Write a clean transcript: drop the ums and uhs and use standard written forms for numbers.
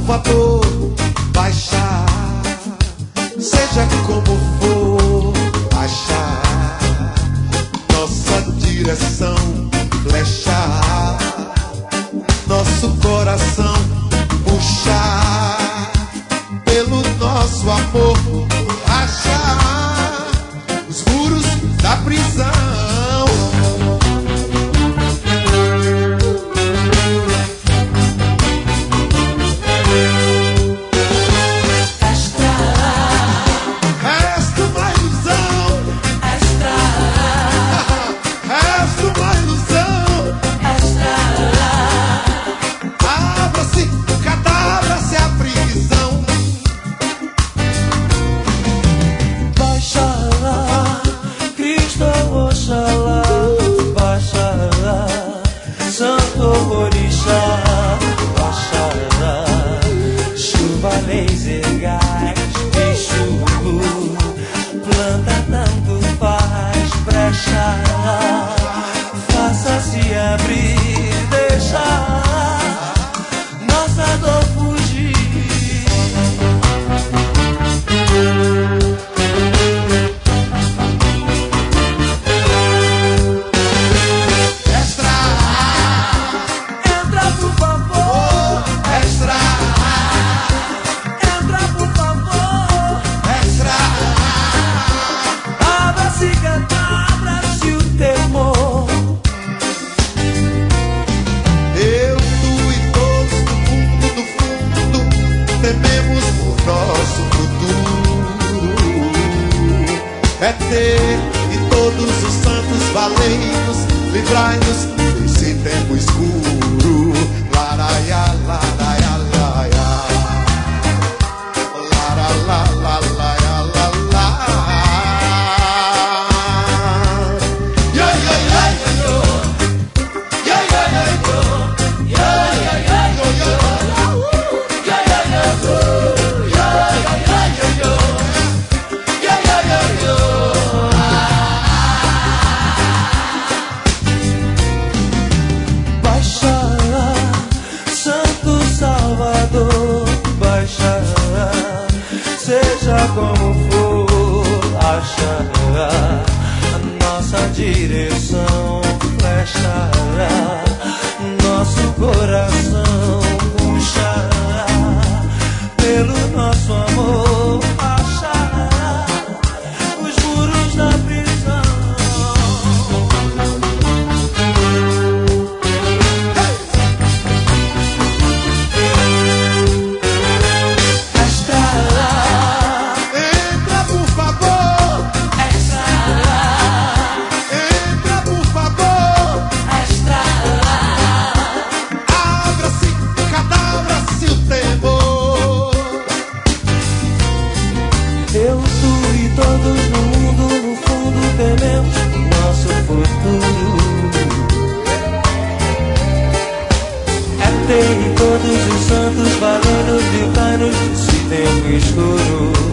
Salvador, baixar, seja como for, achar nossa direção, flechar nosso coração, puxar pelo nosso amor, achar os muros da prisão. Faça-se abrir, deixar nossa dor fugir. Extra, entra por favor. extra, Entra por favor. extra. Abra-se, abra-se o temor. Eu, tu e todos no fundo, no fundo, tememos por nosso futuro. É ter e todos os santos valei-nos, livrai-nos desse tempo escuro. Laraia, laraia, laraia. Lara, la, la, laia, la, la. Yeah, yeah, yeah, yeah, yo. Yeah, yeah, yeah, yo. Yeah, yeah, yeah, yo, yo. Yeah, yeah, yeah, yo. Yeah, yeah, yeah, yo, yo. Yeah, yeah, yeah, yo. Baixa, Santo Salvador, baixa, seja como for, acha a nossa direção, flecha nosso coração, puxa pelo nosso amor, acha os muros da prisão. Entra, por favor. Entra, por favor. Abra-se, cadabra-se o temor. Eu, tu e todos no mundo, no fundo, tememos o nosso futuro. É ter e todos os santos valendo, livrai-nos desse tempo escuro.